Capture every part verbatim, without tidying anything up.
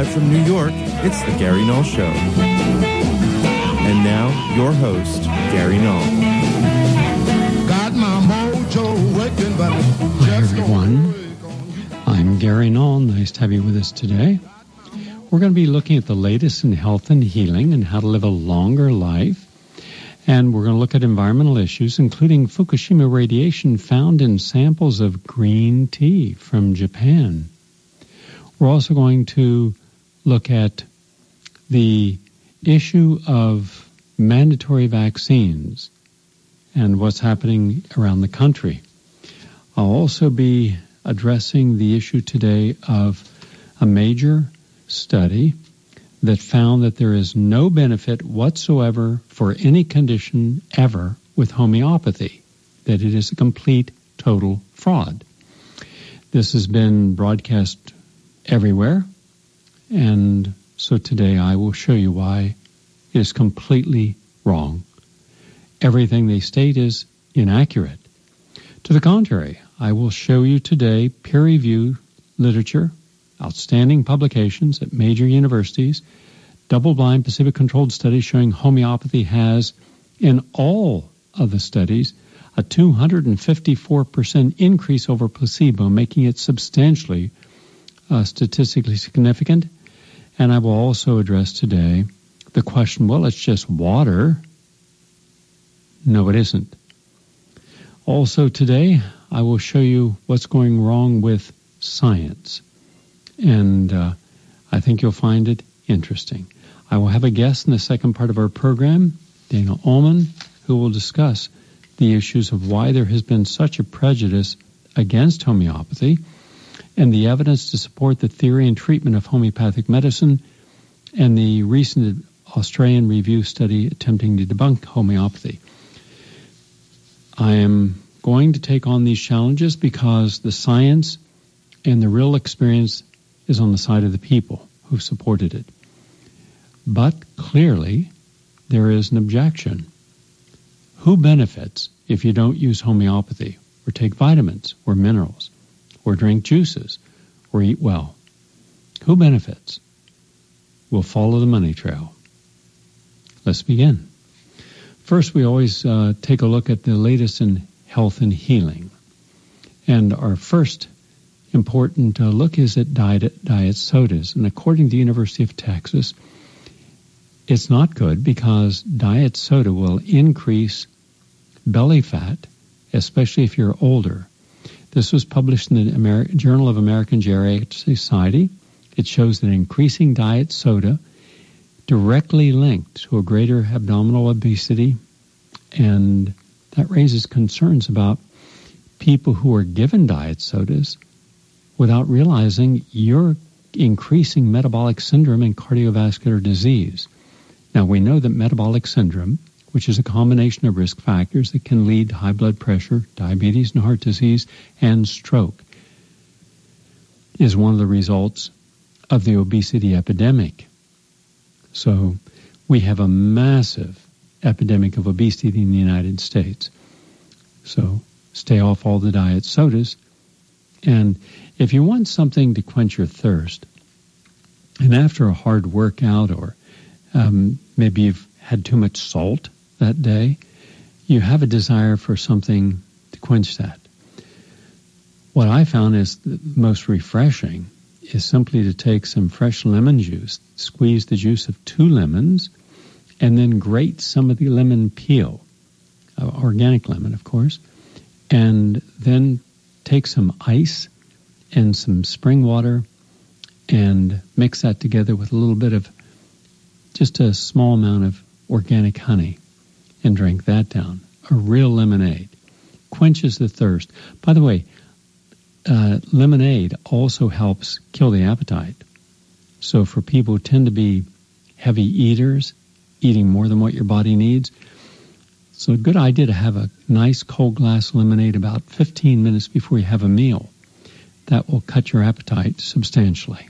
from New York, it's The Gary Null Show. And now, your host, Gary Null. Got my mojo working, but Hi, everyone. I'm Gary Null. Nice to have you with us today. We're going to be looking at the latest in health and healing and how to live a longer life. And we're going to look at environmental issues, including Fukushima radiation found in samples of green tea from Japan. We're also going to look at the issue of mandatory vaccines and what's happening around the country. I'll also be addressing the issue today of a major study that found that there is no benefit whatsoever for any condition ever with homeopathy, that it is a complete, total fraud. This has been broadcast everywhere, and so today I will show you why it is completely wrong. Everything they state is inaccurate. To the contrary, I will show you today peer-reviewed literature, outstanding publications at major universities, double-blind Pacific-controlled studies showing homeopathy has, in all of the studies, a two hundred fifty-four percent increase over placebo, making it substantially uh, statistically significant. And I will also address today the question, well, it's just water. No, it isn't. Also today, I will show you what's going wrong with science. And uh, I think you'll find it interesting. I will have a guest in the second part of our program, Dana Ullman, who will discuss the issues of why there has been such a prejudice against homeopathy and the evidence to support the theory and treatment of homeopathic medicine and the recent Australian review study attempting to debunk homeopathy. I am going to take on these challenges because the science and the real experience is on the side of the people who supported it. But clearly, there is an objection. Who benefits if you don't use homeopathy, or take vitamins, or minerals, or drink juices, or eat well? Who benefits? We'll follow the money trail. Let's begin. First, we always uh, take a look at the latest in health and healing. And our first important uh, look is at diet, diet sodas. And according to the University of Texas, it's not good because diet soda will increase belly fat, especially if you're older. This was published in the Amer- Journal of American Geriatric Society. It shows that increasing diet soda directly linked to a greater abdominal obesity, and that raises concerns about people who are given diet sodas without realizing you're increasing metabolic syndrome and cardiovascular disease. Now, we know that metabolic syndrome, which is a combination of risk factors that can lead to high blood pressure, diabetes and heart disease, and stroke, is one of the results of the obesity epidemic. So we have a massive epidemic of obesity in the United States. So stay off all the diet sodas. And if you want something to quench your thirst, and after a hard workout or um, maybe you've had too much salt that day, you have a desire for something to quench that. What I found is the most refreshing is simply to take some fresh lemon juice, squeeze the juice of two lemons, and then grate some of the lemon peel, uh, organic lemon, of course, and then take some ice and some spring water and mix that together with a little bit of just a small amount of organic honey and drink that down. A real lemonade. Quenches the thirst. By the way, uh, lemonade also helps kill the appetite. So for people who tend to be heavy eaters, eating more than what your body needs, it's a good idea to have a nice cold glass of lemonade about fifteen minutes before you have a meal. That will cut your appetite substantially.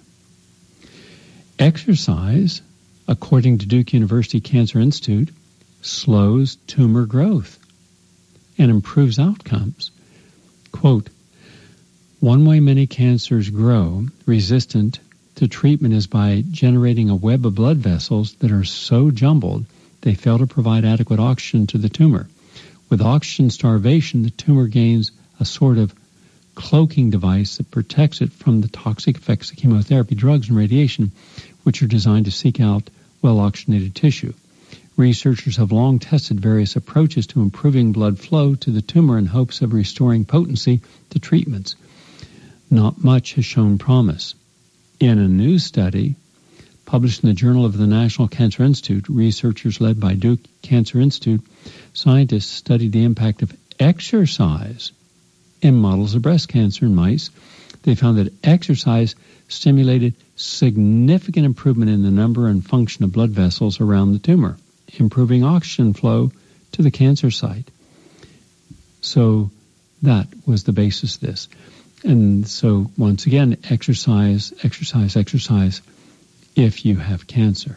Exercise, according to Duke University Cancer Institute, slows tumor growth and improves outcomes. Quote, one way many cancers grow resistant to treatment is by generating a web of blood vessels that are so jumbled they fail to provide adequate oxygen to the tumor. With oxygen starvation, the tumor gains a sort of cloaking device that protects it from the toxic effects of chemotherapy, drugs, and radiation, which are designed to seek out well-oxygenated tissue. Researchers have long tested various approaches to improving blood flow to the tumor in hopes of restoring potency to treatments. Not much has shown promise. In a new study published in the Journal of the National Cancer Institute, researchers led by Duke Cancer Institute scientists studied the impact of exercise in models of breast cancer in mice. They found that exercise stimulated significant improvement in the number and function of blood vessels around the tumor, improving oxygen flow to the cancer site. So that was the basis of this. And so once again, exercise, exercise, exercise if you have cancer.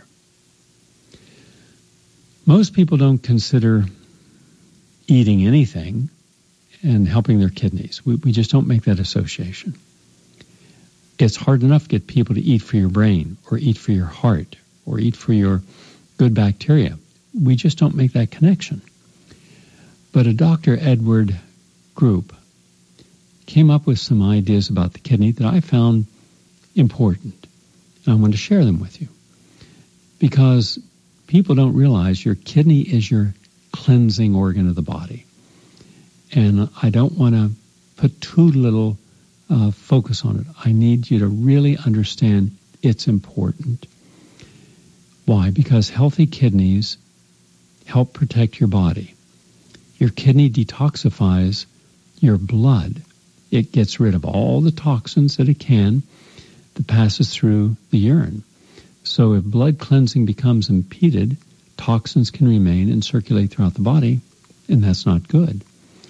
Most people don't consider eating anything and helping their kidneys. We, we just don't make that association. It's hard enough to get people to eat for your brain or eat for your heart or eat for your good bacteria. We just don't make that connection. But a Doctor Edward Group came up with some ideas about the kidney that I found important. And I want to share them with you. Because people don't realize your kidney is your cleansing organ of the body. And I don't want to put too little uh, focus on it. I need you to really understand it's important. Why? Because healthy kidneys help protect your body. Your kidney detoxifies your blood. It gets rid of all the toxins that it can that passes through the urine. So if blood cleansing becomes impeded, toxins can remain and circulate throughout the body, and that's not good.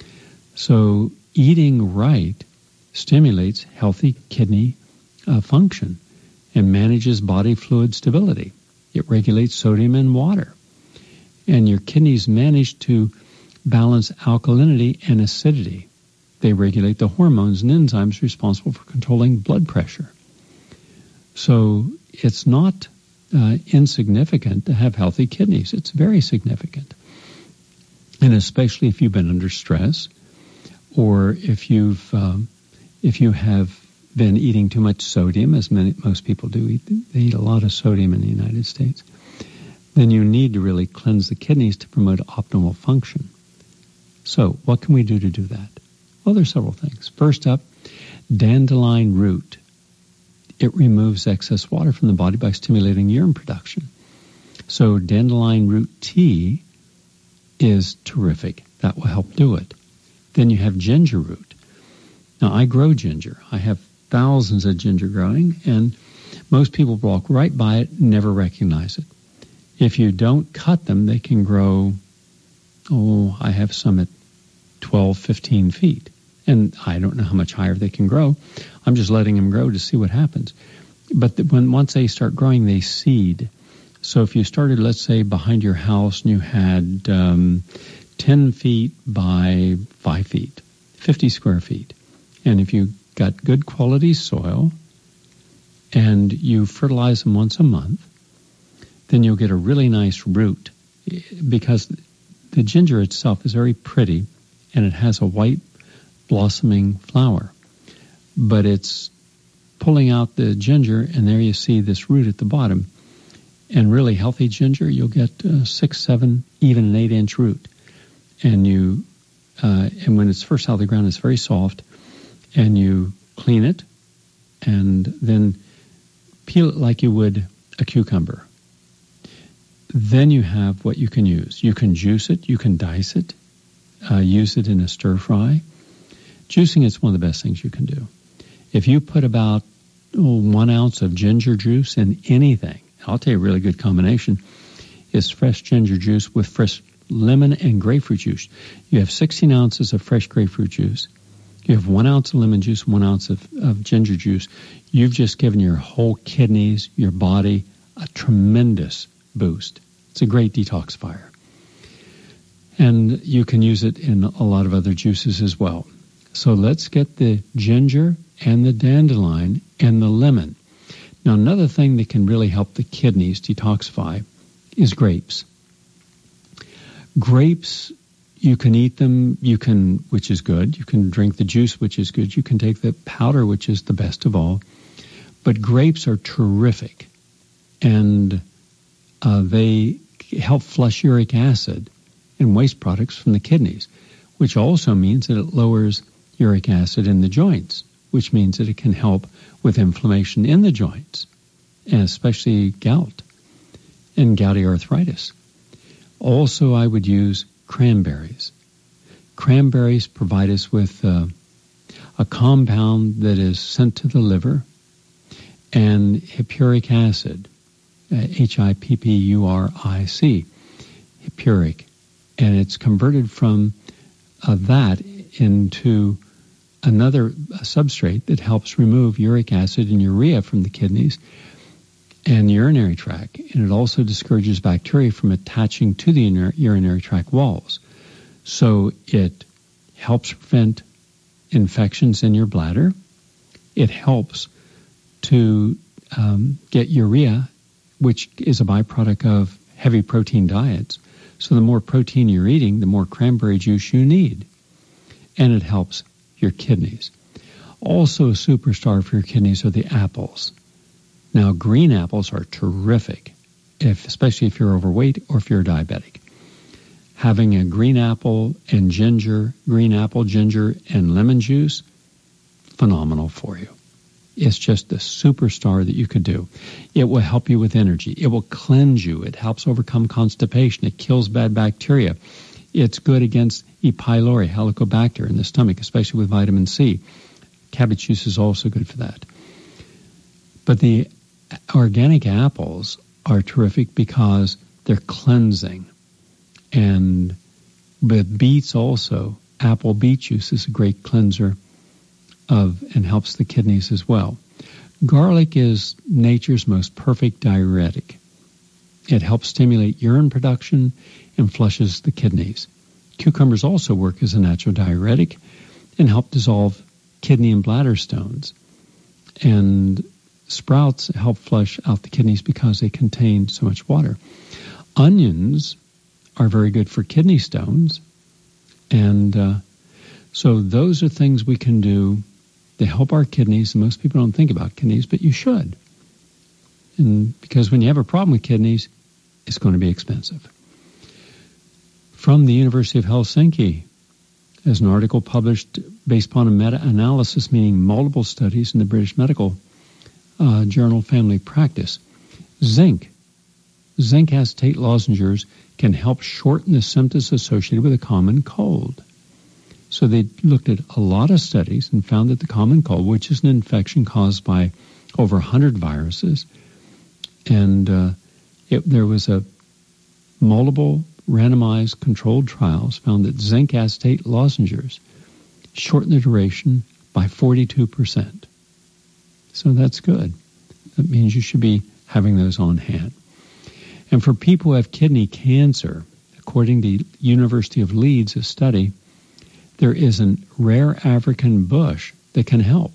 So eating right stimulates healthy kidney uh, function and manages body fluid stability. It regulates sodium and water. And your kidneys manage to balance alkalinity and acidity. They regulate the hormones and enzymes responsible for controlling blood pressure. So it's not uh, insignificant to have healthy kidneys. It's very significant. And especially if you've been under stress, or if you've um, if you have been eating too much sodium, as many, most people do, eat, they eat a lot of sodium in the United States, then you need to really cleanse the kidneys to promote optimal function. So what can we do to do that? Well, there's several things. First up, dandelion root. It removes excess water from the body by stimulating urine production. So dandelion root tea is terrific. That will help do it. Then you have ginger root. Now, I grow ginger. I have thousands of ginger growing, and most people walk right by it and never recognize it. If you don't cut them, they can grow, oh, I have some at twelve, fifteen feet. And I don't know how much higher they can grow. I'm just letting them grow to see what happens. But the, when once they start growing, they seed. So if you started, let's say, behind your house and you had um, ten feet by five feet, fifty square feet, and if you got good quality soil and you fertilize them once a month, then you'll get a really nice root, because the ginger itself is very pretty and it has a white blossoming flower. But it's pulling out the ginger, and there you see this root at the bottom. And really healthy ginger, you'll get uh, six, seven, even an eight-inch root. And you, uh, and when it's first out of the ground, it's very soft. And you clean it, and then peel it like you would a cucumber. Then you have what you can use. You can juice it, you can dice it, uh, use it in a stir fry. Juicing is one of the best things you can do. If you put about oh, one ounce of ginger juice in anything, I'll tell you a really good combination, is fresh ginger juice with fresh lemon and grapefruit juice. You have sixteen ounces of fresh grapefruit juice. You have one ounce of lemon juice, one ounce of, of ginger juice. You've just given your whole kidneys, your body, a tremendous boost. It's a great detoxifier. And you can use it in a lot of other juices as well. So let's get the ginger and the dandelion and the lemon. Now, another thing that can really help the kidneys detoxify is grapes. Grapes, you can eat them, you can, which is good. You can drink the juice, which is good. You can take the powder, which is the best of all. But grapes are terrific, and uh, they help flush uric acid and waste products from the kidneys, which also means that it lowers uric acid in the joints, which means that it can help with inflammation in the joints, and especially gout and gouty arthritis. Also, I would use cranberries. Cranberries provide us with uh, a compound that is sent to the liver, and hippuric acid, uh, H I P P U R I C, hippuric, and it's converted from uh, that into another substrate that helps remove uric acid and urea from the kidneys and the urinary tract, and it also discourages bacteria from attaching to the urinary tract walls. So it helps prevent infections in your bladder. It helps to um, get urea, which is a byproduct of heavy protein diets. So the more protein you're eating, the more cranberry juice you need. And it helps your kidneys. Also a superstar for your kidneys are the apples. Now, green apples are terrific, if, especially if you're overweight or if you're diabetic. Having a green apple and ginger, green apple, ginger, and lemon juice, phenomenal for you. It's just the superstar that you could do. It will help you with energy. It will cleanse you. It helps overcome constipation. It kills bad bacteria. It's good against E. pylori, Helicobacter in the stomach, especially with vitamin C. Cabbage juice is also good for that. But the organic apples are terrific because they're cleansing. And with beets also, apple beet juice is a great cleanser of and helps the kidneys as well. Garlic is nature's most perfect diuretic. It helps stimulate urine production and flushes the kidneys. Cucumbers also work as a natural diuretic and help dissolve kidney and bladder stones. And sprouts help flush out the kidneys because they contain so much water. Onions are very good for kidney stones. And uh, so those are things we can do to help our kidneys. And most people don't think about kidneys, but you should. And because when you have a problem with kidneys, it's going to be expensive. From the University of Helsinki, there's an article published based upon a meta-analysis, meaning multiple studies in the British Medical uh, Journal Family Practice. Zinc. Zinc acetate lozenges can help shorten the symptoms associated with a common cold. So they looked at a lot of studies and found that the common cold, which is an infection caused by over one hundred viruses, and uh, it, there was a multiple randomized controlled trials found that zinc acetate lozenges shorten the duration by forty-two percent. So that's good. That means you should be having those on hand. And for people who have kidney cancer, according to the University of Leeds, a study, there is a rare African bush that can help.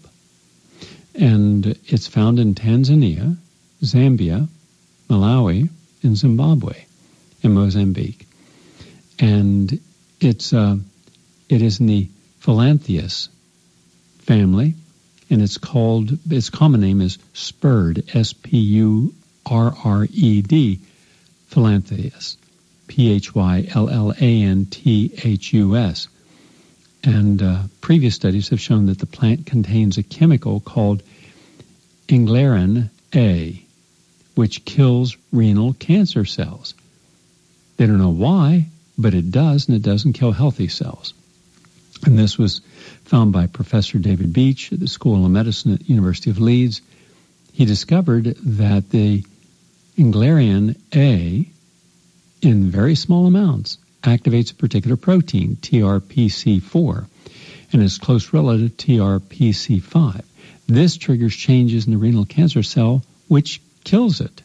And it's found in Tanzania, Zambia, Malawi, and Zimbabwe, and Mozambique. And it's uh, it is in the Phyllanthus family, and it's called, its common name is spurred, S P U R R E D, Phyllanthus, P H Y L L A N T H U S. And uh, previous studies have shown that the plant contains a chemical called Inglerin A, which kills renal cancer cells. They don't know why, but it does, and it doesn't kill healthy cells. And this was found by Professor David Beach at the School of Medicine at the University of Leeds. He discovered that the Inglerin A, in very small amounts, activates a particular protein, T R P C four, and its close relative, T R P C five. This triggers changes in the renal cancer cell, which kills it.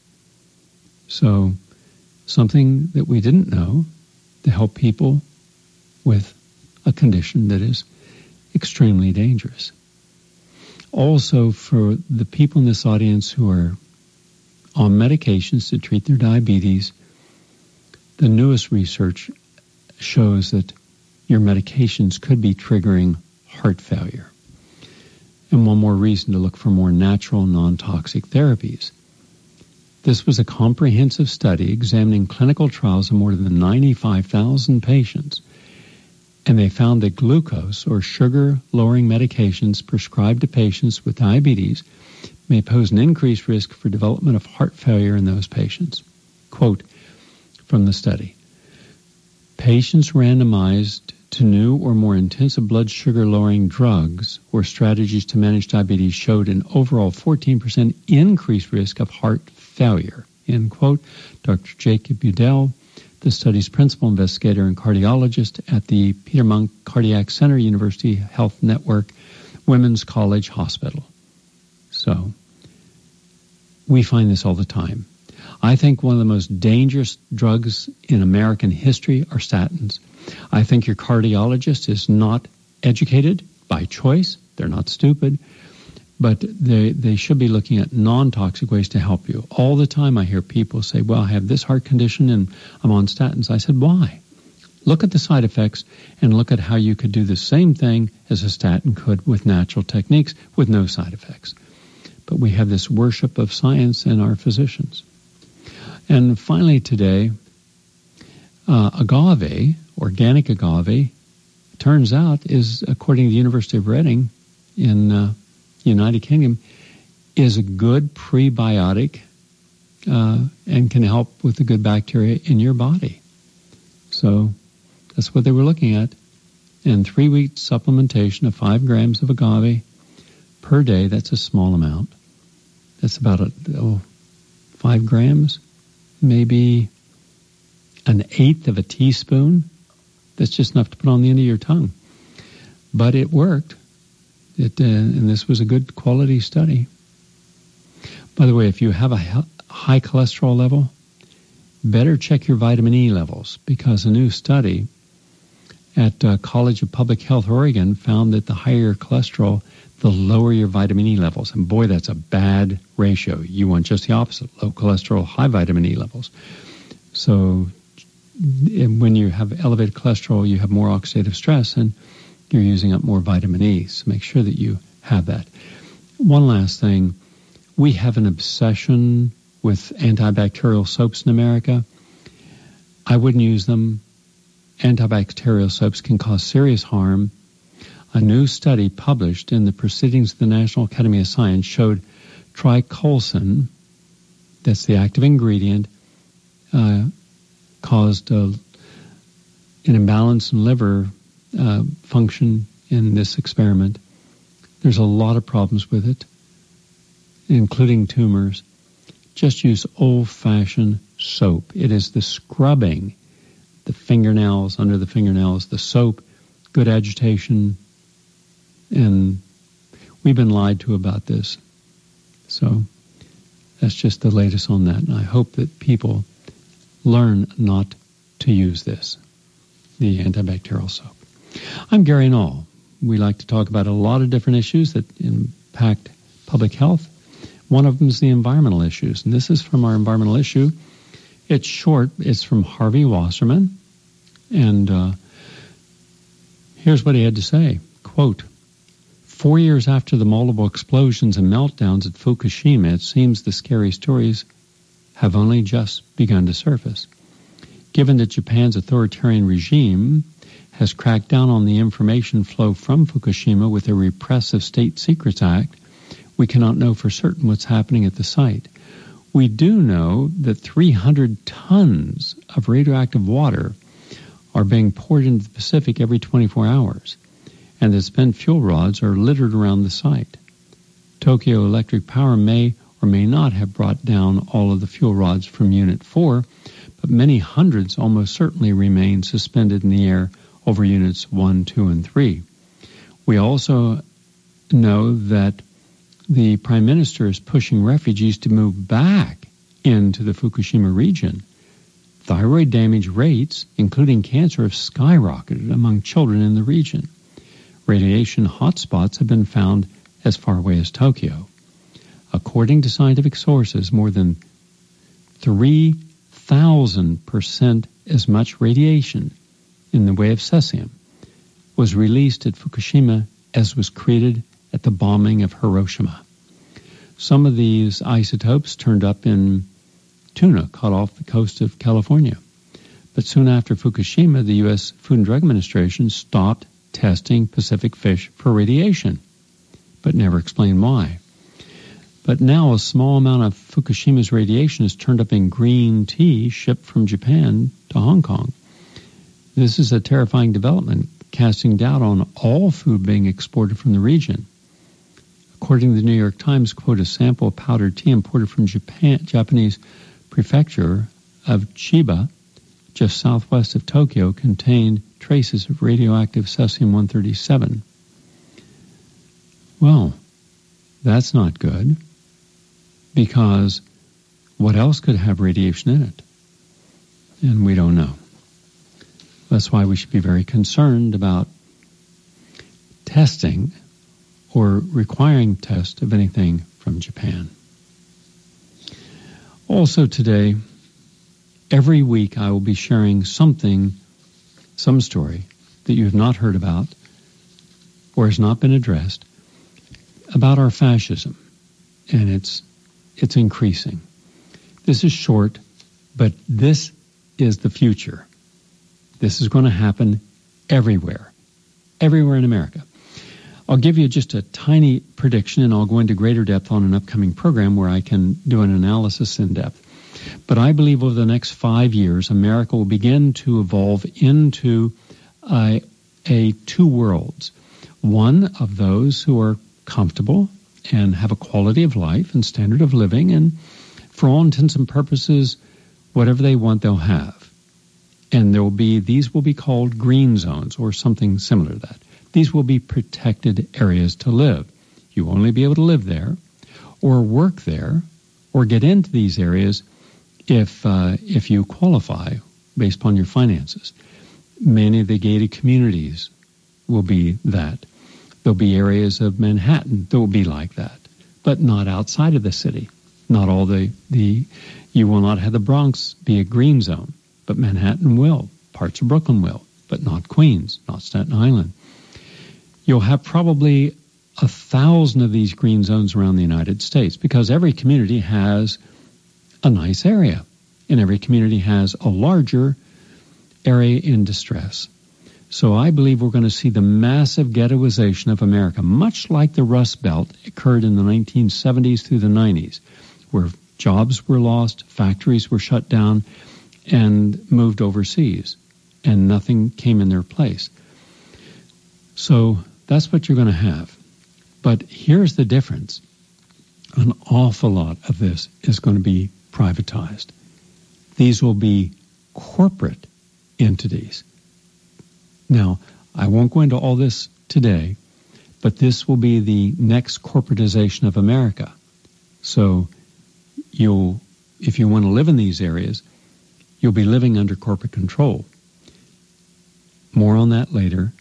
So, something that we didn't know to help people with a condition that is extremely dangerous. Also, for the people in this audience who are on medications to treat their diabetes, the newest research shows that your medications could be triggering heart failure. And one more reason to look for more natural, non-toxic therapies. This was a comprehensive study examining clinical trials of more than ninety-five thousand patients, and they found that glucose or sugar-lowering medications prescribed to patients with diabetes may pose an increased risk for development of heart failure in those patients. Quote from the study, patients randomized to new or more intensive blood sugar-lowering drugs or strategies to manage diabetes showed an overall fourteen percent increased risk of heart failure, end quote. Doctor Jacob Udell, the study's principal investigator and cardiologist at the Peter Munk Cardiac Center, University Health Network, Women's College Hospital. So, we find this all the time. I think one of the most dangerous drugs in American history are statins. I think your cardiologist is not educated by choice. They're not stupid. But they they should be looking at non-toxic ways to help you. All the time I hear people say, well, I have this heart condition and I'm on statins. I said, why? Look at the side effects and look at how you could do the same thing as a statin could with natural techniques with no side effects. But we have this worship of science in our physicians. And finally today, uh, agave, organic agave, turns out is, according to the University of Reading in uh, United Kingdom, is a good prebiotic uh, and can help with the good bacteria in your body. So that's what they were looking at. And three-week supplementation of five grams of agave per day, that's a small amount. That's about a, oh, five grams, maybe an eighth of a teaspoon. That's just enough to put on the end of your tongue. But it worked. It, uh, and this was a good quality study. By the way, if you have a high cholesterol level, better check your vitamin E levels, because a new study at uh, College of Public Health Oregon found that the higher your cholesterol, the lower your vitamin E levels. And boy, that's a bad ratio. You want just the opposite, low cholesterol, high vitamin E levels. So when you have elevated cholesterol, you have more oxidative stress, and you're using up more vitamin E. So make sure that you have that. One last thing. We have an obsession with antibacterial soaps in America. I wouldn't use them. Antibacterial soaps can cause serious harm. A new study published in the Proceedings of the National Academy of Science showed tricolsan, that's the active ingredient, uh, caused uh, an imbalance in liver uh, function in this experiment. There's a lot of problems with it, including tumors. Just use old-fashioned soap. It is the scrubbing, the fingernails, under the fingernails, the soap, good agitation, and we've been lied to about this. So that's just the latest on that, and I hope that people learn not to use this, the antibacterial soap. I'm Gary Null. We like to talk about a lot of different issues that impact public health. One of them is the environmental issues, and this is from our environmental issue. It's short. It's from Harvey Wasserman, and uh, here's what he had to say. Quote, four years after the multiple explosions and meltdowns at Fukushima, it seems the scary stories have only just begun to surface. Given that Japan's authoritarian regime has cracked down on the information flow from Fukushima with a repressive State Secrets Act, we cannot know for certain what's happening at the site. We do know that three hundred tons of radioactive water are being poured into the Pacific every twenty-four hours, and that spent fuel rods are littered around the site. Tokyo Electric Power may or may not have brought down all of the fuel rods from Unit four, but many hundreds almost certainly remain suspended in the air over Units one, two, and three. We also know that the Prime Minister is pushing refugees to move back into the Fukushima region. Thyroid damage rates, including cancer, have skyrocketed among children in the region. Radiation hotspots have been found as far away as Tokyo. According to scientific sources, more than three thousand percent as much radiation in the way of cesium was released at Fukushima as was created at the bombing of Hiroshima. Some of these isotopes turned up in tuna caught off the coast of California. But soon after Fukushima, the U S Food and Drug Administration stopped testing Pacific fish for radiation, but never explained why. But now a small amount of Fukushima's radiation is turned up in green tea shipped from Japan to Hong Kong. This is a terrifying development, casting doubt on all food being exported from the region. According to the New York Times, quote, a sample of powdered tea imported from Japan, Japanese prefecture of Chiba, just southwest of Tokyo, contained traces of radioactive cesium one thirty-seven. Well, that's not good, because what else could have radiation in it? And we don't know. That's why we should be very concerned about testing or requiring test of anything from Japan. Also today, every week I will be sharing something, some story that you have not heard about or has not been addressed about our fascism, and it's it's increasing. This is short, but this is the future. This is going to happen everywhere, everywhere in America. I'll give you just a tiny prediction, and I'll go into greater depth on an upcoming program where I can do an analysis in depth. But I believe over the next five years, America will begin to evolve into a, a two worlds. One of those who are comfortable and have a quality of life and standard of living, and for all intents and purposes, whatever they want, they'll have. And there will be, these will be called green zones or something similar to that. These will be protected areas to live. You will only be able to live there or work there or get into these areas if uh, if you qualify based upon your finances. Many of the gated communities will be that. There'll be areas of Manhattan that will be like that, but not outside of the city. Not all the, the you will not have the Bronx be a green zone, but Manhattan will. Parts of Brooklyn will, but not Queens, not Staten Island. You'll have probably a thousand of these green zones around the United States, because every community has a nice area, and every community has a larger area in distress. So I believe we're going to see the massive ghettoization of America, much like the Rust Belt occurred in the nineteen seventies through the nineties, where jobs were lost, factories were shut down, and moved overseas, and nothing came in their place. So that's what you're going to have. But here's the difference. An awful lot of this is going to be privatized. These will be corporate entities. Now, I won't go into all this today, but this will be the next corporatization of America. So you'll, if you want to live in these areas, you'll be living under corporate control. More on that later.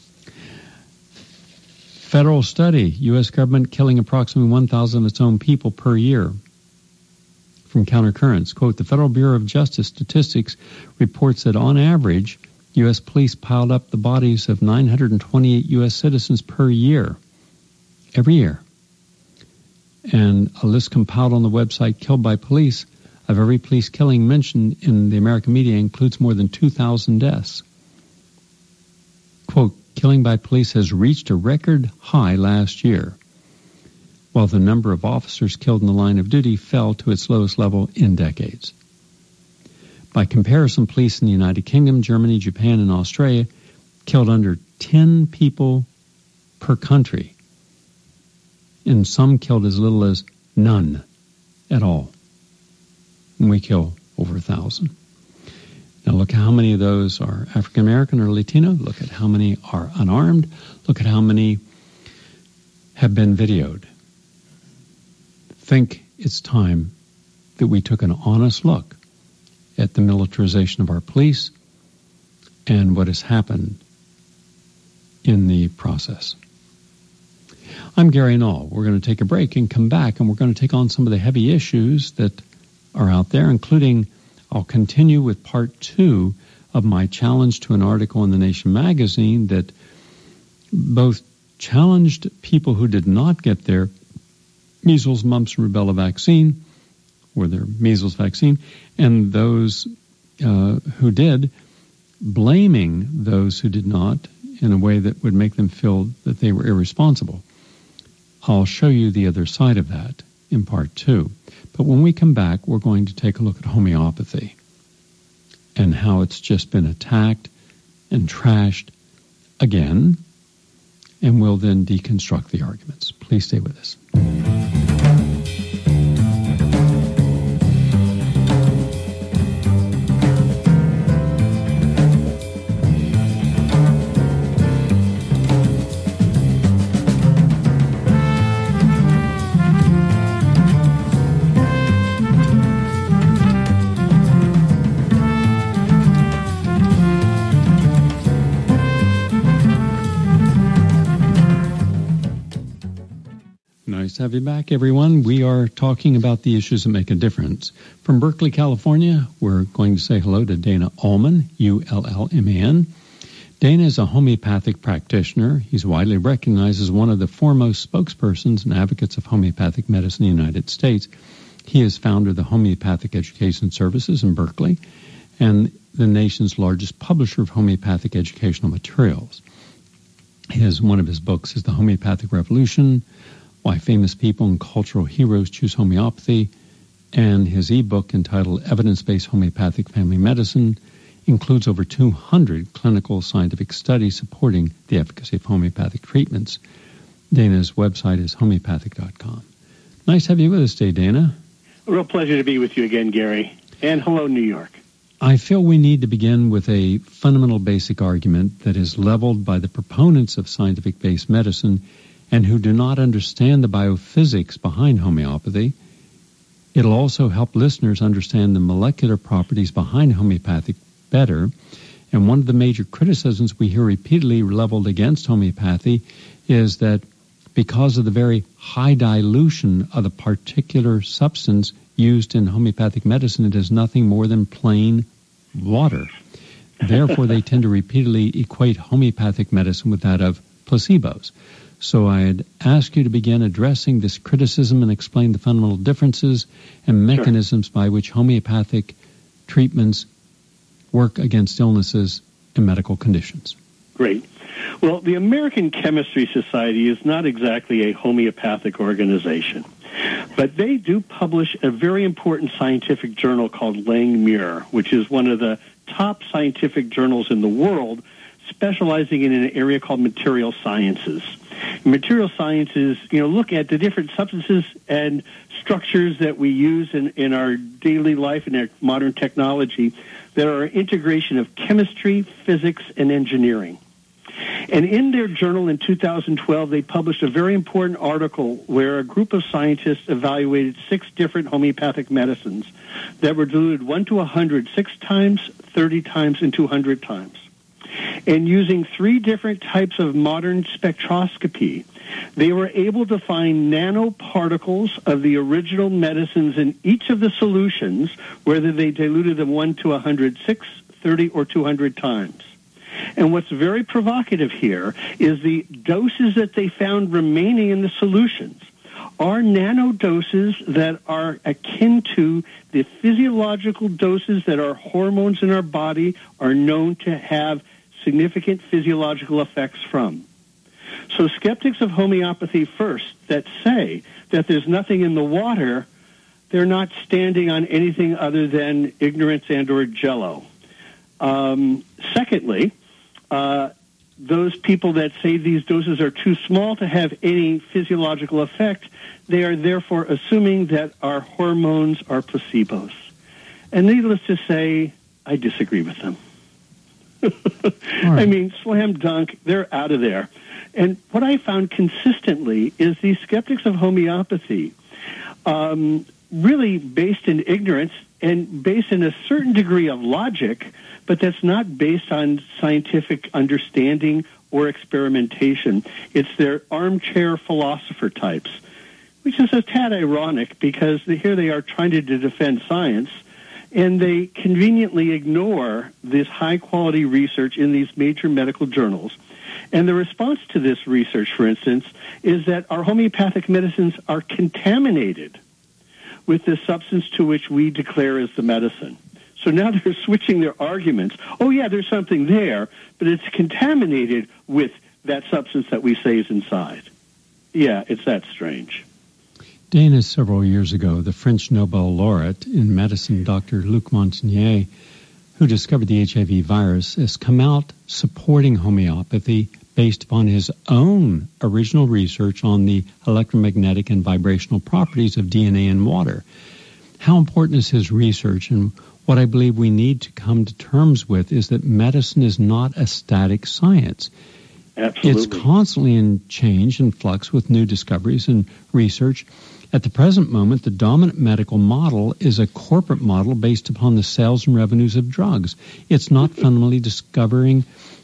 Federal study, U S government killing approximately one thousand of its own people per year. From Countercurrents, quote, the Federal Bureau of Justice Statistics reports that on average, U S police piled up the bodies of nine hundred twenty-eight U S citizens per year, every year. And a list compiled on the website Killed by Police of every police killing mentioned in the American media includes more than two thousand deaths. Quote, killing by police has reached a record high last year, while the number of officers killed in the line of duty fell to its lowest level in decades. By comparison, police in the United Kingdom, Germany, Japan, and Australia killed under ten people per country, and some killed as little as none at all. And we kill over a thousand. Now look at how many of those are African American or Latino. Look at how many are unarmed. Look at how many have been videoed. Think it's time that we took an honest look at the militarization of our police and what has happened in the process. I'm Gary Null. We're going to take a break and come back, and we're going to take on some of the heavy issues that are out there, including I'll continue with part two of my challenge to an article in The Nation magazine that both challenged people who did not get their measles, mumps, and rubella vaccine, or their measles vaccine, and those uh, who did, blaming those who did not in a way that would make them feel that they were irresponsible. I'll show you the other side of that in part two. But when we come back, we're going to take a look at homeopathy and how it's just been attacked and trashed again, and we'll then deconstruct the arguments. Please stay with us. Nice to have you back, everyone. We are talking about the issues that make a difference. From Berkeley, California, we're going to say hello to Dana Ullman, U L L M A N. Dana is a homeopathic practitioner. He's widely recognized as one of the foremost spokespersons and advocates of homeopathic medicine in the United States. He is founder of the Homeopathic Education Services in Berkeley and the nation's largest publisher of homeopathic educational materials. His, one of his books is The Homeopathic Revolution, Why Famous People and Cultural Heroes Choose Homeopathy, and his ebook entitled Evidence-Based Homeopathic Family Medicine includes over two hundred clinical scientific studies supporting the efficacy of homeopathic treatments. Dana's website is homeopathic dot com. Nice to have you with us today, Dana. A real pleasure to be with you again, Gary. And hello, New York. I feel we need to begin with a fundamental basic argument that is leveled by the proponents of scientific-based medicine and who do not understand the biophysics behind homeopathy. It'll also help listeners understand the molecular properties behind homeopathic better. And one of the major criticisms we hear repeatedly leveled against homeopathy is that because of the very high dilution of the particular substance used in homeopathic medicine, it is nothing more than plain water. Therefore, they tend to repeatedly equate homeopathic medicine with that of placebos. So I'd ask you to begin addressing this criticism and explain the fundamental differences and mechanisms sure. by which homeopathic treatments work against illnesses and medical conditions. Great. Well, the American Chemistry Society is not exactly a homeopathic organization, but they do publish a very important scientific journal called Langmuir, which is one of the top scientific journals in the world, specializing in an area called material sciences. Material sciences, you know, look at the different substances and structures that we use in, in our daily life and our modern technology that are an integration of chemistry, physics, and engineering. And in their journal in two thousand twelve, they published a very important article where a group of scientists evaluated six different homeopathic medicines that were diluted one to one hundred, six times, thirty times, and two hundred times. And using three different types of modern spectroscopy, they were able to find nanoparticles of the original medicines in each of the solutions, whether they diluted them one to one hundred, six, thirty, or two hundred times. And what's very provocative here is the doses that they found remaining in the solutions are nano doses that are akin to the physiological doses that our hormones in our body are known to have significant physiological effects from. So skeptics of homeopathy first that say that there's nothing in the water, they're not standing on anything other than ignorance and or jello. Um, secondly, uh, those people that say these doses are too small to have any physiological effect, they are therefore assuming that our hormones are placebos. And needless to say, I disagree with them. Right. I mean, slam dunk, they're out of there. And what I found consistently is these skeptics of homeopathy, um, really based in ignorance and based in a certain degree of logic, but that's not based on scientific understanding or experimentation. It's their armchair philosopher types, which is a tad ironic because here they are trying to defend science, and they conveniently ignore this high-quality research in these major medical journals. And the response to this research, for instance, is that our homeopathic medicines are contaminated with the substance to which we declare as the medicine. So now they're switching their arguments. Oh, yeah, there's something there, but it's contaminated with that substance that we say is inside. Yeah, it's that strange. Dana, several years ago, the French Nobel laureate in medicine, Doctor Luc Montagnier, who discovered the H I V virus, has come out supporting homeopathy based upon his own original research on the electromagnetic and vibrational properties of D N A in water. How important is his research? And what I believe we need to come to terms with is that medicine is not a static science. Absolutely. It's constantly in change and flux with new discoveries and research. At the present moment, the dominant medical model is a corporate model based upon the sales and revenues of drugs. It's not fundamentally discovering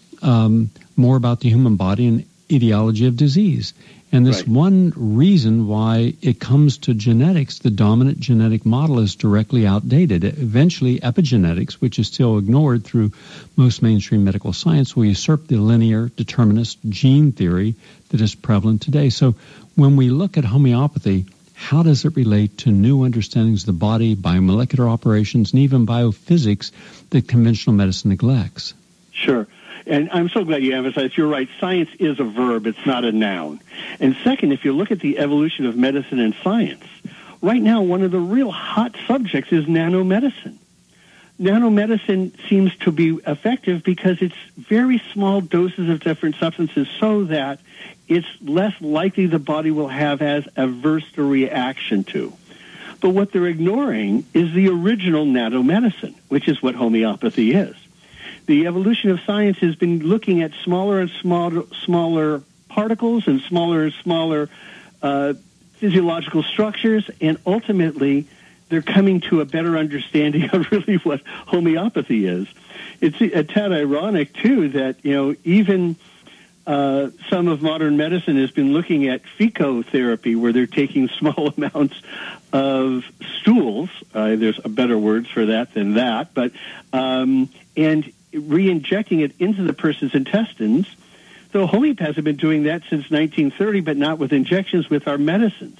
um, more about the human body and etiology of disease. And this right. one reason why it comes to genetics, the dominant genetic model is directly outdated. Eventually, epigenetics, which is still ignored through most mainstream medical science, will usurp the linear determinist gene theory that is prevalent today. So when we look at homeopathy, how does it relate to new understandings of the body, biomolecular operations, and even biophysics that conventional medicine neglects? Sure. And I'm so glad you emphasized, you're right, science is a verb, it's not a noun. And second, if you look at the evolution of medicine and science, right now one of the real hot subjects is nanomedicine. Nanomedicine seems to be effective because it's very small doses of different substances so that it's less likely the body will have as adverse a reaction to. But what they're ignoring is the original nanomedicine, which is what homeopathy is. The evolution of science has been looking at smaller and smaller, smaller particles and smaller and smaller uh, physiological structures, and ultimately they're coming to a better understanding of really what homeopathy is. It's a tad ironic, too, that, you know, even uh, some of modern medicine has been looking at fecotherapy, where they're taking small amounts of stools. Uh, there's a better word for that than that, but um, and re-injecting it into the person's intestines. So homeopaths have been doing that since nineteen thirty, but not with injections, with our medicines.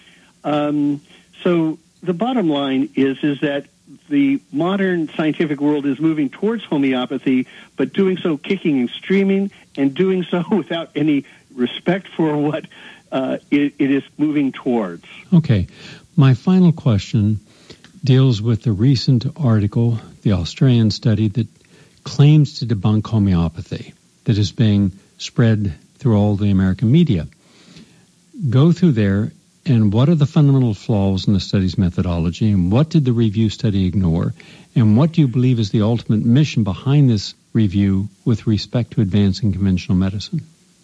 Um, so the bottom line is, is that the modern scientific world is moving towards homeopathy, but doing so kicking and screaming, and doing so without any respect for what uh, it, it is moving towards. Okay. My final question deals with the recent article, the Australian study that claims to debunk homeopathy that is being spread through all the American media. Go through there, and what are the fundamental flaws in the study's methodology, and what did the review study ignore, and what do you believe is the ultimate mission behind this review with respect to advancing conventional medicine?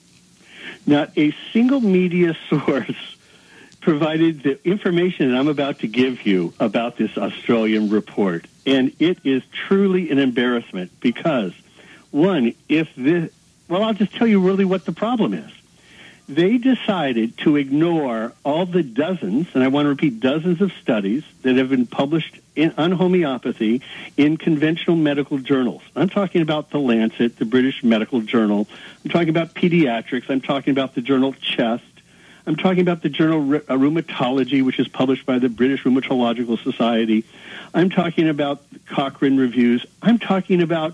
Not a single media source provided the information that I'm about to give you about this Australian report. And it is truly an embarrassment because, one, if this, well, I'll just tell you really what the problem is. They decided to ignore all the dozens, and I want to repeat, dozens of studies that have been published in, on homeopathy in conventional medical journals. I'm talking about The Lancet, the British Medical Journal. I'm talking about Pediatrics. I'm talking about the journal Chest. I'm talking about the journal Rheumatology, which is published by the British Rheumatological Society. I'm talking about Cochrane Reviews. I'm talking about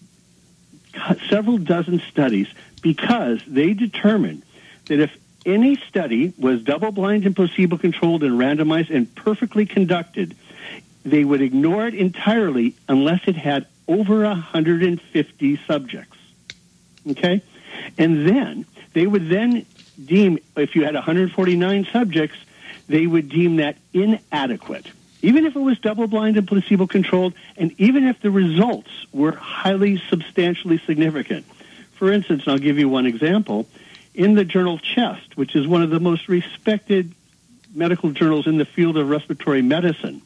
several dozen studies because they determined that if any study was double-blind and placebo-controlled and randomized and perfectly conducted, they would ignore it entirely unless it had over one hundred fifty subjects. Okay? And then they would then deem, if you had one hundred forty-nine subjects, they would deem that inadequate, even if it was double-blind and placebo-controlled, and even if the results were highly substantially significant. For instance, and I'll give you one example, in the journal Chest, which is one of the most respected medical journals in the field of respiratory medicine,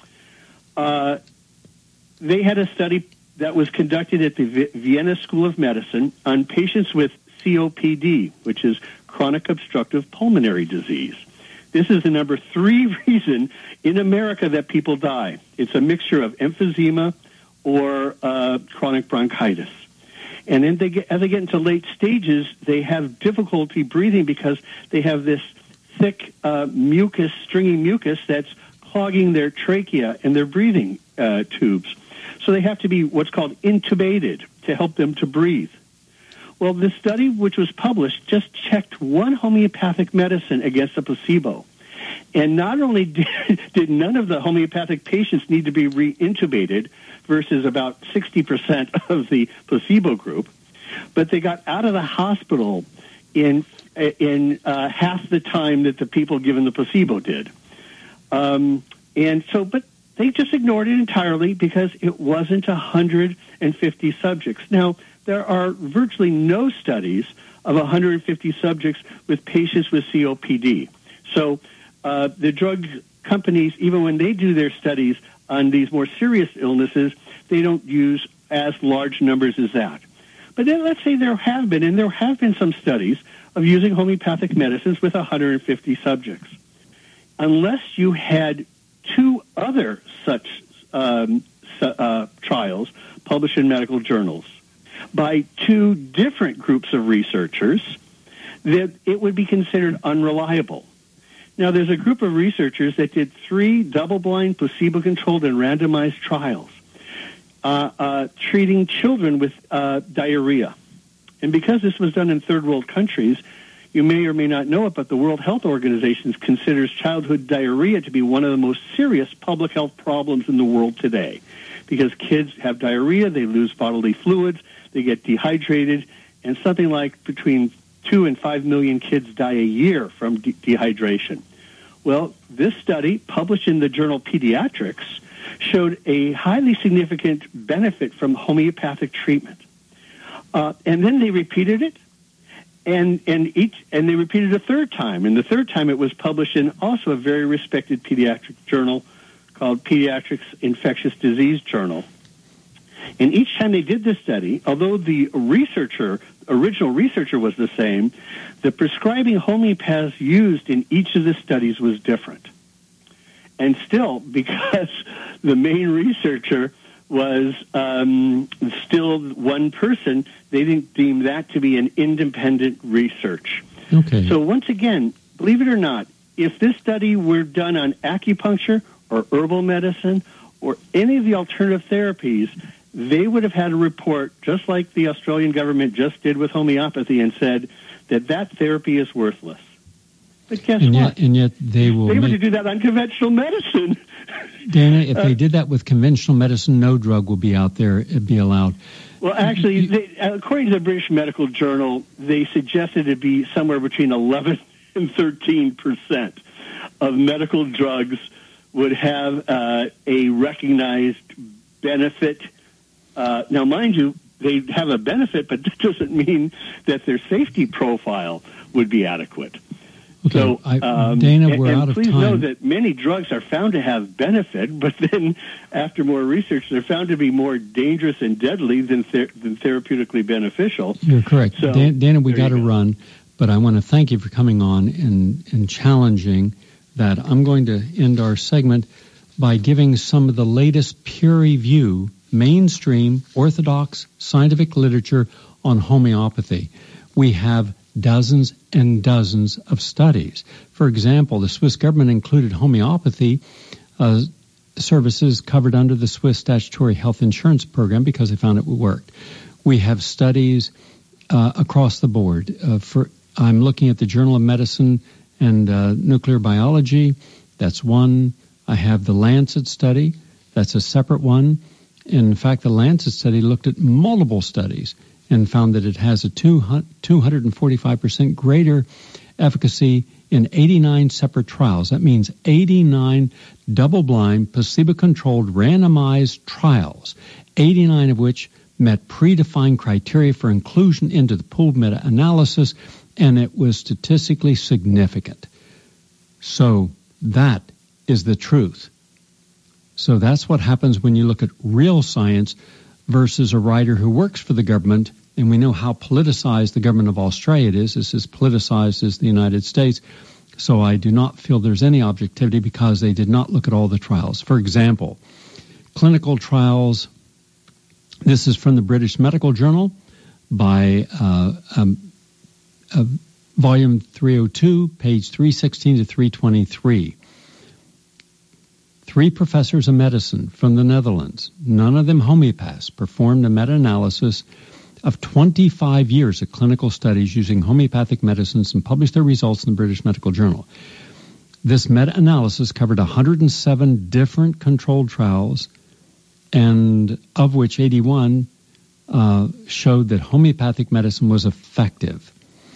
uh, they had a study that was conducted at the Vienna School of Medicine on patients with C O P D, which is chronic obstructive pulmonary disease. This is the number three reason in America that people die. It's a mixture of emphysema or uh, chronic bronchitis. And then they get, as they get into late stages, they have difficulty breathing because they have this thick uh, mucus, stringy mucus that's clogging their trachea and their breathing uh, tubes. So they have to be what's called intubated to help them to breathe. Well, this study, which was published, just checked one homeopathic medicine against a placebo. And not only did, did none of the homeopathic patients need to be re-intubated versus about sixty percent of the placebo group, but they got out of the hospital in in uh, half the time that the people given the placebo did. Um, and so, but they just ignored it entirely because it wasn't one hundred fifty subjects. Now, there are virtually no studies of one hundred fifty subjects with patients with C O P D. So uh, the drug companies, even when they do their studies on these more serious illnesses, they don't use as large numbers as that. But then let's say there have been, and there have been some studies of using homeopathic medicines with one hundred fifty subjects. Unless you had two other such um, uh, trials published in medical journals by two different groups of researchers, that it would be considered unreliable. Now, there's a group of researchers that did three double-blind, placebo-controlled, and randomized trials uh, uh, treating children with uh, diarrhea. And because this was done in third-world countries, you may or may not know it, but the World Health Organization considers childhood diarrhea to be one of the most serious public health problems in the world today. Because kids have diarrhea, they lose bodily fluids, they get dehydrated, and something like between two and five million kids die a year from de- dehydration. Well, this study, published in the journal Pediatrics, showed a highly significant benefit from homeopathic treatment. Uh, and then they repeated it, and and each and they repeated a third time. And the third time it was published in also a very respected pediatric journal called Pediatrics Infectious Disease Journal. And each time they did this study, although the researcher, original researcher was the same, the prescribing homeopaths used in each of the studies was different. And still, because the main researcher was um, still one person, they didn't deem that to be an independent research. Okay. So once again, believe it or not, if this study were done on acupuncture or herbal medicine or any of the alternative therapies, they would have had a report just like the Australian government just did with homeopathy and said that that therapy is worthless. But guess and yet, what? And yet they will. They were make, to do that on conventional medicine. Dana, if uh, they did that with conventional medicine, no drug will be out there, it'd be allowed. Well, actually, they, according to the British Medical Journal, they suggested it be somewhere between eleven and thirteen percent of medical drugs would have uh, a recognized benefit. Uh, now, mind you, they have a benefit, but that doesn't mean that their safety profile would be adequate. Okay, so, I, um, Dana, we're and, out and of please time. know that many drugs are found to have benefit, but then after more research, they're found to be more dangerous and deadly than, ther- than therapeutically beneficial. You're correct. So, Dan- Dana, we got to go. run, but I want to thank you for coming on and, and challenging that. I'm going to end our segment by giving some of the latest peer review, mainstream, orthodox, scientific literature on homeopathy. We have dozens and dozens of studies. For example, the Swiss government included homeopathy uh, services covered under the Swiss statutory health insurance program because they found it worked. We have studies uh, across the board. Uh, for I'm looking at the Journal of Medicine and uh, Nuclear Biology. That's one. I have the Lancet study. That's a separate one. In fact, the Lancet study looked at multiple studies and found that it has a two hundred forty-five percent greater efficacy in eighty-nine separate trials. That means eighty-nine double-blind, placebo-controlled, randomized trials, eighty-nine of which met predefined criteria for inclusion into the pooled meta-analysis, and it was statistically significant. So that is the truth. So that's what happens when you look at real science versus a writer who works for the government And we know how politicized the government of Australia is. It's as politicized as the United States. So I do not feel there's any objectivity because they did not look at all the trials. For example, clinical trials, this is from the British Medical Journal by uh, um, uh, volume three oh two, page three sixteen to three twenty-three. Three professors of medicine from the Netherlands, none of them homeopaths, performed a meta-analysis of twenty-five years of clinical studies using homeopathic medicines and published their results in the British Medical Journal. This meta-analysis covered one hundred seven different controlled trials, and of which eighty-one uh, showed that homeopathic medicine was effective,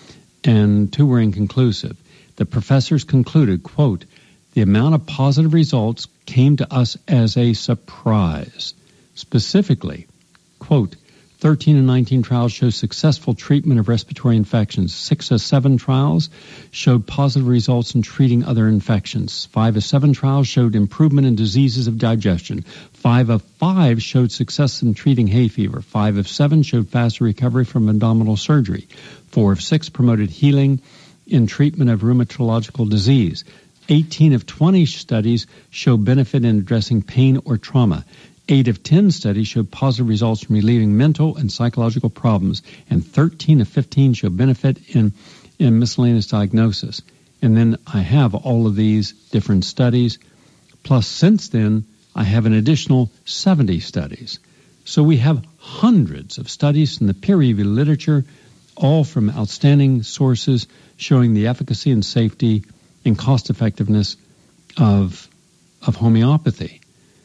and two were inconclusive. The professors concluded, quote, the amount of positive results came to us as a surprise. Specifically, quote, thirteen and nineteen trials show successful treatment of respiratory infections. Six of seven trials showed positive results in treating other infections. Five of seven trials showed improvement in diseases of digestion. Five of five showed success in treating hay fever. Five of seven showed faster recovery from abdominal surgery. Four of six promoted healing in treatment of rheumatological disease. eighteen of twenty studies show benefit in addressing pain or trauma. Eight of ten studies showed positive results in relieving mental and psychological problems, and thirteen of fifteen show benefit in, in miscellaneous diagnosis. And then I have all of these different studies, plus since then I have an additional seventy studies. So we have hundreds of studies in the peer-reviewed literature, all from outstanding sources showing the efficacy and safety and cost-effectiveness of of homeopathy.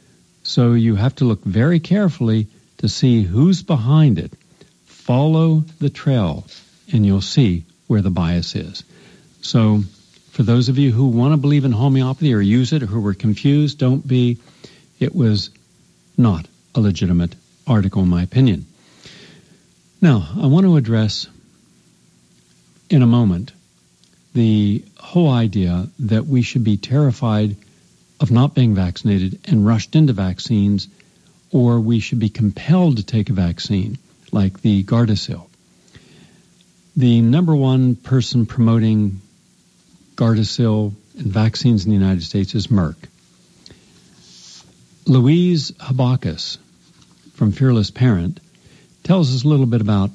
So you have to look very carefully to see who's behind it. Follow the trail, and you'll see where the bias is. So for those of you who want to believe in homeopathy or use it or who were confused, don't be. It was not a legitimate article, in my opinion. Now, I want to address in a moment the whole idea that we should be terrified of not being vaccinated and rushed into vaccines, or we should be compelled to take a vaccine, like the Gardasil. The number one person promoting Gardasil and vaccines in the United States is Merck. Louise Habakis from Fearless Parent tells us a little bit about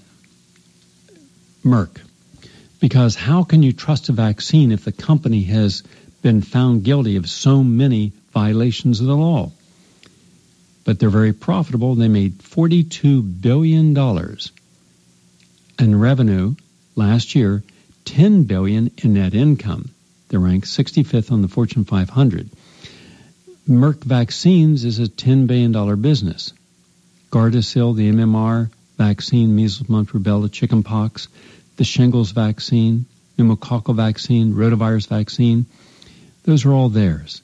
Merck. Because how can you trust a vaccine if the company has been found guilty of so many violations of the law? But they're very profitable. They made forty-two billion dollars in revenue last year, ten billion dollars in net income. They're ranked sixty-fifth on the Fortune five hundred. Merck Vaccines is a ten billion dollars business. Gardasil, the M M R vaccine, measles, mumps, rubella, chickenpox, the shingles vaccine, pneumococcal vaccine, rotavirus vaccine, those are all theirs.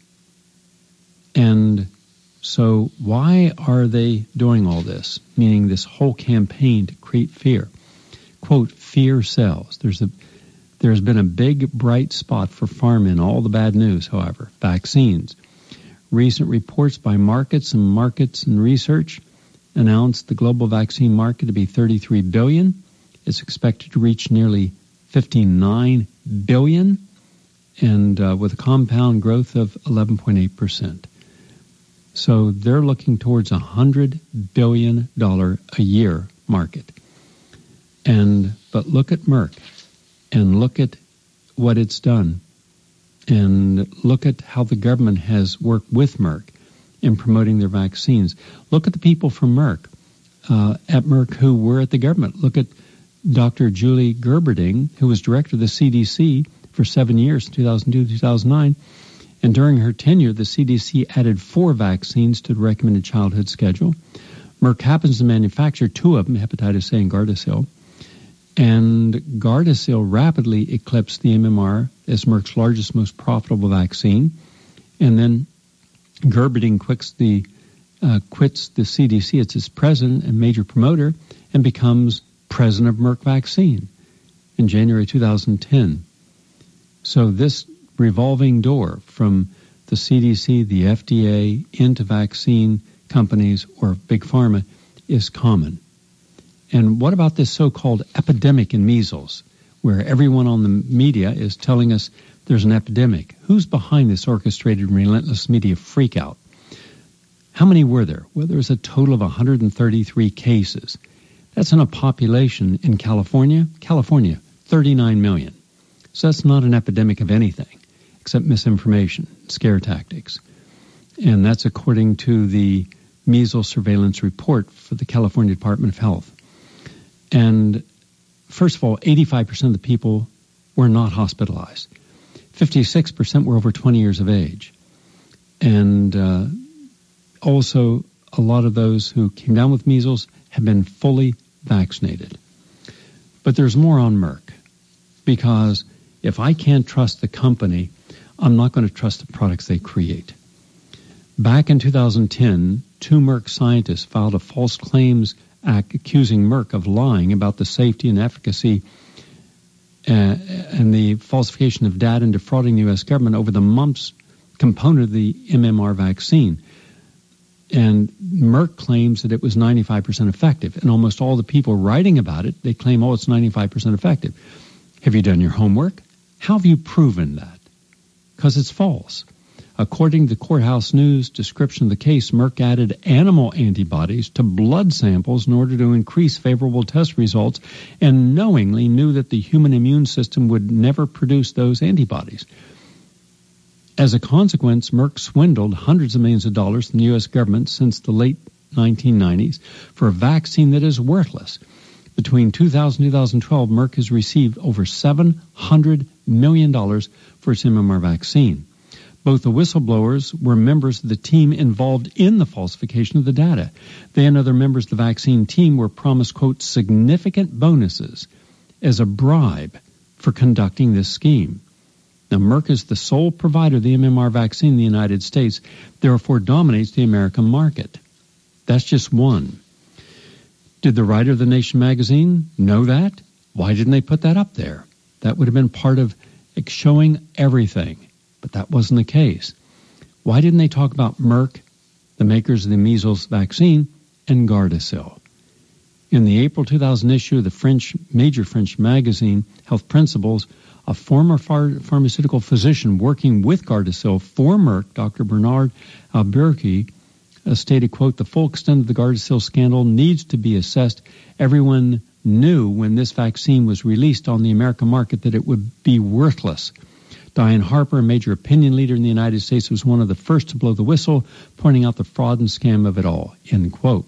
And so why are they doing all this? Meaning this whole campaign to create fear. Quote, fear sells. There's a, there's been a big bright spot for pharma in all the bad news, however, vaccines. Recent reports by Markets and Markets and Research announced the global vaccine market to be thirty-three billion dollars. It's expected to reach nearly fifty-nine billion dollars, and uh, with a compound growth of eleven point eight percent. So they're looking towards a one hundred billion dollars a year market. And but look at Merck, and look at what it's done, and look at how the government has worked with Merck in promoting their vaccines. Look at the people from Merck, uh, at Merck who were at the government. Look at Doctor Julie Gerberding, who was director of the C D C for seven years, two thousand two to two thousand nine. And during her tenure, the C D C added four vaccines to the recommended childhood schedule. Merck happens to manufacture two of them, hepatitis A and Gardasil. And Gardasil rapidly eclipsed the M M R as Merck's largest, most profitable vaccine. And then Gerberding quits the, uh, quits the C D C as its president and major promoter and becomes president of Merck Vaccine in January two thousand ten. So this revolving door from the C D C, the F D A, into vaccine companies or big pharma is common. And what about this so-called epidemic in measles, where everyone on the media is telling us there's an epidemic? Who's behind this orchestrated, relentless media freakout? How many were there? Well, there was a total of one hundred thirty-three cases. That's in a population in California, California, thirty-nine million. So that's not an epidemic of anything except misinformation, scare tactics. And that's according to the measles surveillance report for the California Department of Health. And first of all, eighty-five percent of the people were not hospitalized. fifty-six percent were over twenty years of age. And uh, also, a lot of those who came down with measles have been fully vaccinated. But there's more on Merck, because if I can't trust the company, I'm not going to trust the products they create. Back in two thousand ten, two Merck scientists filed a false claims act accusing Merck of lying about the safety and efficacy uh, and the falsification of data and defrauding the U S government over the mumps component of the M M R vaccine. And Merck claims that it was ninety-five percent effective. And almost all the people writing about it, they claim, oh, it's ninety-five percent effective. Have you done your homework? How have you proven that? Because it's false. According to the Courthouse News description of the case, Merck added animal antibodies to blood samples in order to increase favorable test results and knowingly knew that the human immune system would never produce those antibodies. As a consequence, Merck swindled hundreds of millions of dollars from the U S government since the late nineteen nineties for a vaccine that is worthless. Between two thousand and two thousand twelve, Merck has received over seven hundred million dollars for its M M R vaccine. Both the whistleblowers were members of the team involved in the falsification of the data. They and other members of the vaccine team were promised, quote, significant bonuses as a bribe for conducting this scheme. Now, Merck is the sole provider of the M M R vaccine in the United States, therefore dominates the American market. That's just one. Did the writer of The Nation magazine know that? Why didn't they put that up there? That would have been part of showing everything. But that wasn't the case. Why didn't they talk about Merck, the makers of the measles vaccine, and Gardasil? In the April two thousand issue of the French major French magazine, Health Principles, a former phar- pharmaceutical physician working with Gardasil for Merck, Doctor Bernard Albuquerque, uh, stated, quote, the full extent of the Gardasil scandal needs to be assessed. Everyone knew when this vaccine was released on the American market that it would be worthless. Diane Harper, a major opinion leader in the United States, was one of the first to blow the whistle, pointing out the fraud and scam of it all, end quote.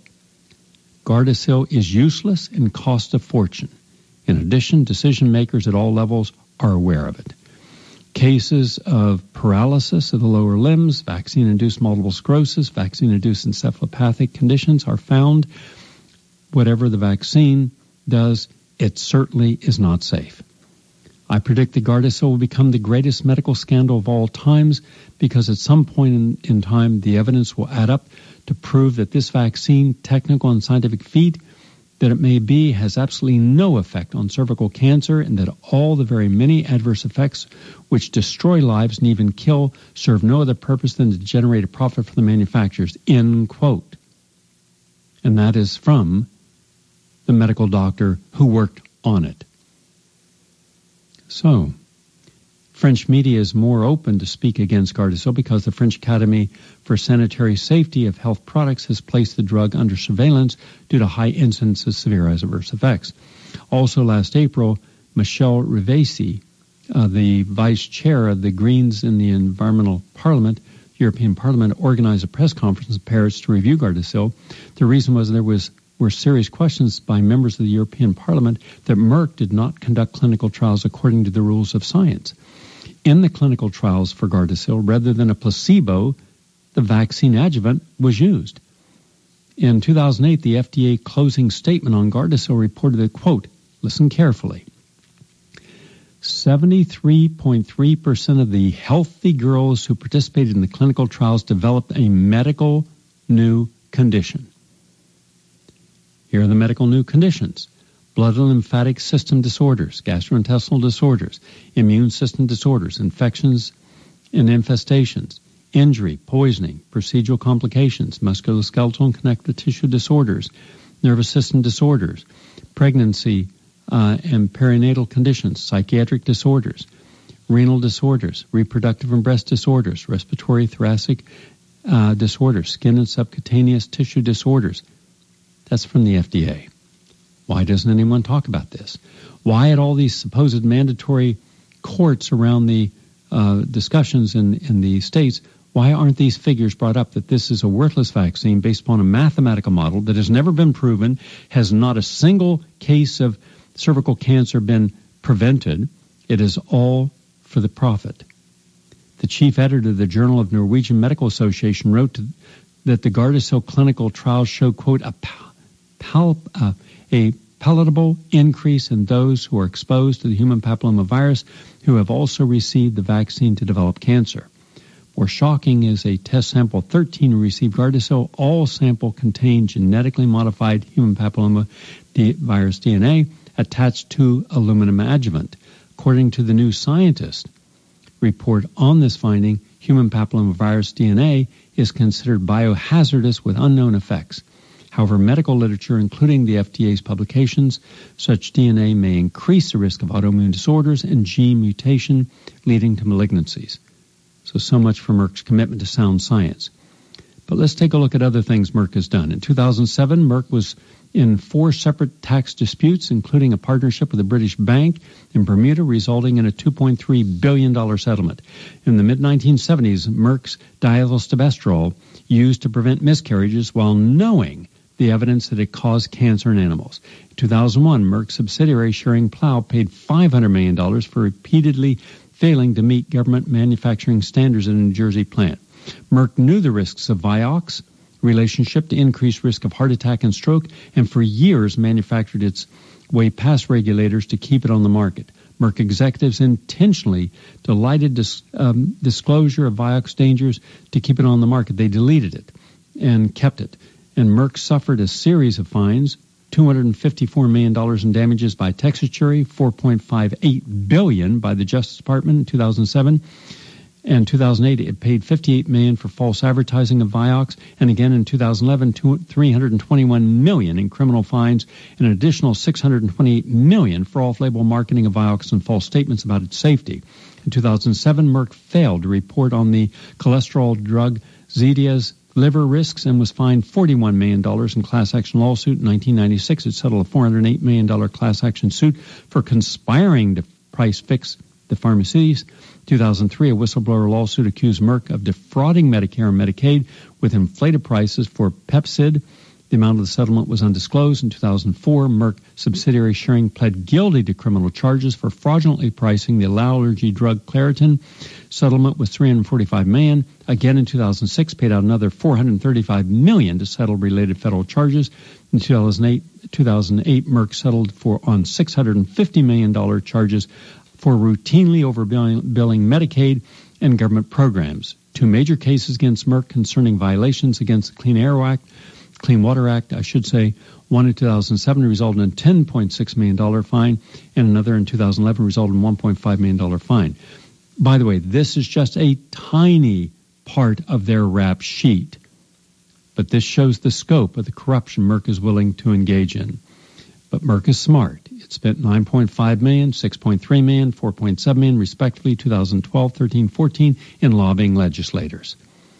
Gardasil is useless and costs a fortune. In addition, decision makers at all levels are aware of it. Cases of paralysis of the lower limbs, vaccine-induced multiple sclerosis, vaccine-induced encephalopathic conditions are found. Whatever the vaccine does, it certainly is not safe. I predict that Gardasil will become the greatest medical scandal of all times because at some point in, in time the evidence will add up to prove that this vaccine, technical and scientific feat that it may be, has absolutely no effect on cervical cancer, and that all the very many adverse effects which destroy lives and even kill serve no other purpose than to generate a profit for the manufacturers, end quote. And that is from the medical doctor who worked on it. So, French media is more open to speak against Gardasil because the French Academy for Sanitary Safety of Health Products has placed the drug under surveillance due to high incidence of severe adverse effects. Also last April, Michel Rivasi, uh, the vice chair of the Greens in the Environmental Parliament, European Parliament, organized a press conference in Paris to review Gardasil. The reason was there was were serious questions by members of the European Parliament that Merck did not conduct clinical trials according to the rules of science. In the clinical trials for Gardasil, rather than a placebo, the vaccine adjuvant was used. In two thousand eight, the F D A closing statement on Gardasil reported that, quote, listen carefully, seventy-three point three percent of the healthy girls who participated in the clinical trials developed a medical new condition. Here are the medical new conditions: blood and lymphatic system disorders, gastrointestinal disorders, immune system disorders, infections and infestations, injury, poisoning, procedural complications, musculoskeletal and connective tissue disorders, nervous system disorders, pregnancy uh, and perinatal conditions, psychiatric disorders, renal disorders, reproductive and breast disorders, respiratory, thoracic uh, disorders, skin and subcutaneous tissue disorders. That's from the F D A. Why doesn't anyone talk about this? Why at all these supposed mandatory courts around the uh, discussions in, in the states, why aren't these figures brought up that this is a worthless vaccine based upon a mathematical model that has never been proven, has not a single case of cervical cancer been prevented? It is all for the profit. The chief editor of the Journal of Norwegian Medical Association wrote to, that the Gardasil clinical trials show, quote, a, pal, uh, a palatable increase in those who are exposed to the human papillomavirus who have also received the vaccine to develop cancer. More shocking is a test sample thirteen who received Gardasil. All sample contained genetically modified human papillomavirus D N A attached to aluminum adjuvant. According to the New Scientist report on this finding, human papillomavirus D N A is considered biohazardous with unknown effects. However, medical literature, including the F D A's publications, such D N A may increase the risk of autoimmune disorders and gene mutation, leading to malignancies. So, so much for Merck's commitment to sound science. But let's take a look at other things Merck has done. In two thousand seven, Merck was in four separate tax disputes, including a partnership with a British bank in Bermuda, resulting in a two point three billion dollars settlement. In the mid nineteen seventies, Merck's diethylstilbestrol used to prevent miscarriages while knowing the evidence that it caused cancer in animals. In two thousand one, Merck's subsidiary Schering-Plough paid five hundred million dollars for repeatedly failing to meet government manufacturing standards in a New Jersey plant. Merck knew the risks of Vioxx relationship to increased risk of heart attack and stroke, and for years manufactured its way past regulators to keep it on the market. Merck executives intentionally delighted dis, um, disclosure of Vioxx dangers to keep it on the market. They deleted it and kept it. And Merck suffered a series of fines, two hundred fifty-four million dollars in damages by Texas jury, four point five eight billion dollars by the Justice Department in two thousand seven. And two thousand eight, it paid fifty-eight million dollars for false advertising of Vioxx, and again in two thousand eleven, three hundred twenty-one million dollars in criminal fines, and an additional six hundred twenty-eight million dollars for off-label marketing of Vioxx and false statements about its safety. In two thousand seven, Merck failed to report on the cholesterol drug Zedia's liver risks and was fined forty-one million dollars in class action lawsuit. In nineteen ninety-six, it settled a four hundred eight million dollars class action suit for conspiring to price fix the pharmacies. two thousand three, a whistleblower lawsuit accused Merck of defrauding Medicare and Medicaid with inflated prices for Pepcid. The amount of the settlement was undisclosed. In two thousand four, Merck subsidiary Schering pled guilty to criminal charges for fraudulently pricing the allergy drug Claritin. Settlement was three hundred forty-five million dollars. Again, in two thousand six, paid out another four hundred thirty-five million dollars to settle related federal charges. In two thousand eight, two thousand eight, Merck settled for on six hundred fifty million dollars charges for routinely overbilling billing Medicaid and government programs. Two major cases against Merck concerning violations against the Clean Air Act, Clean Water Act, I should say. One in two thousand seven resulted in a ten point six million dollars fine, and another in two thousand eleven resulted in a one point five million dollars fine. By the way, this is just a tiny part of their rap sheet, but this shows the scope of the corruption Merck is willing to engage in. But Merck is smart. It spent nine point five million dollars, six point three million dollars, four point seven million dollars, respectively, two thousand twelve, thirteen, fourteen, in lobbying legislators.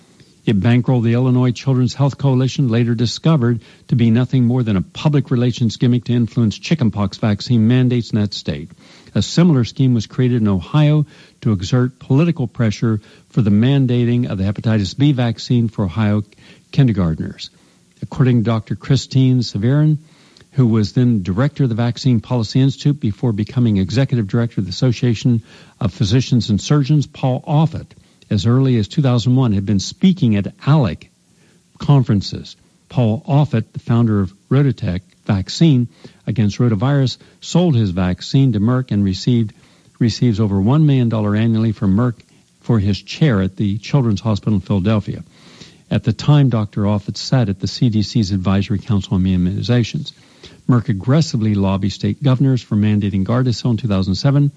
It bankrolled the Illinois Children's Health Coalition, later discovered to be nothing more than a public relations gimmick to influence chickenpox vaccine mandates in that state. A similar scheme was created in Ohio to exert political pressure for the mandating of the hepatitis B vaccine for Ohio kindergartners. According to Doctor Christine Severin, who was then director of the Vaccine Policy Institute before becoming executive director of the Association of Physicians and Surgeons, Paul Offit, as early as two thousand one, had been speaking at ALEC conferences. Paul Offit, the founder of Rototech vaccine against rotavirus, sold his vaccine to Merck and received receives over one million dollars annually from Merck for his chair at the Children's Hospital in Philadelphia. At the time, Doctor Offit sat at the C D C's Advisory Council on Immunizations. Merck aggressively lobbied state governors for mandating Gardasil in two thousand seven,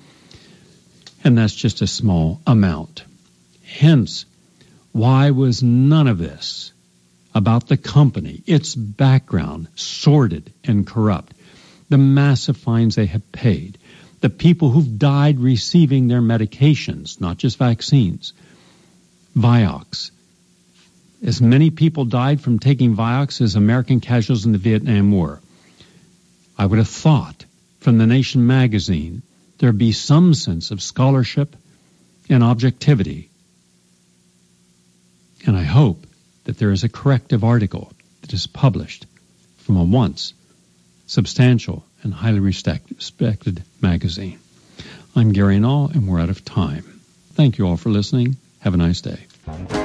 and that's just a small amount. Hence, why was none of this about the company, its background, sordid and corrupt, the massive fines they have paid, the people who've died receiving their medications, not just vaccines, Vioxx. As many people died from taking Vioxx as American casualties in the Vietnam War. I would have thought from the Nation magazine there'd be some sense of scholarship and objectivity. And I hope that there is a corrective article that is published from a once substantial and highly respected magazine. I'm Gary Null, and we're out of time. Thank you all for listening. Have a nice day.